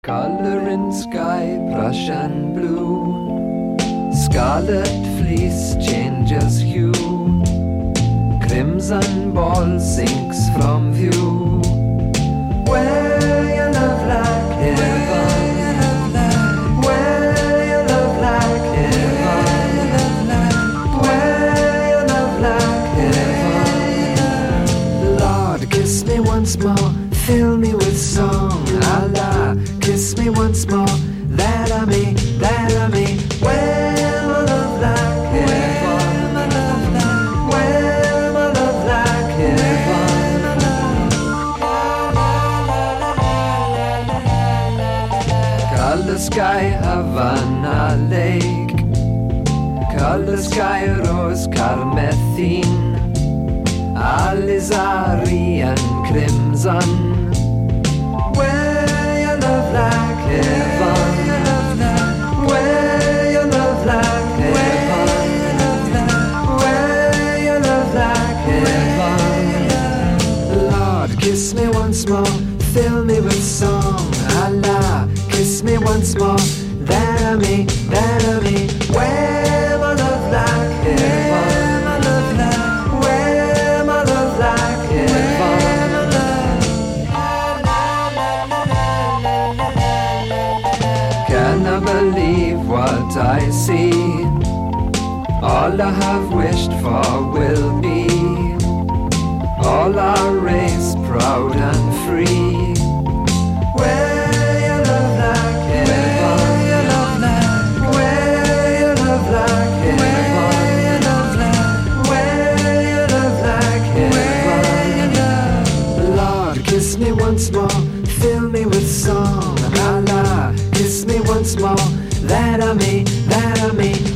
Color in sky, Prussian blue. Scarlet fleece changes hue. Crimson ball sinks from view. Where you love like heaven. Where you love like heaven. Where you love like heaven. Lord, kiss me once more, fill me with song. Allah, kiss me once more, that I may. Where my love like heaven. Where my love like heaven. Color sky, Havana Lake. Color sky, rose carmethine. Alizari and crimson. Where you love like heaven. Where you love like heaven. Where you love like heaven. Lord, kiss me once more, fill me with song. Allah, kiss me once more, that I may. Where my love like heaven. Where my love like heaven. Can I believe what I see? All I have wished for will be. All our race proud and free. Where you love like heaven. Where you love like heaven. Where you love like heaven. Lord, kiss me once more, fill me with song. Allah, kiss me once more, that I may.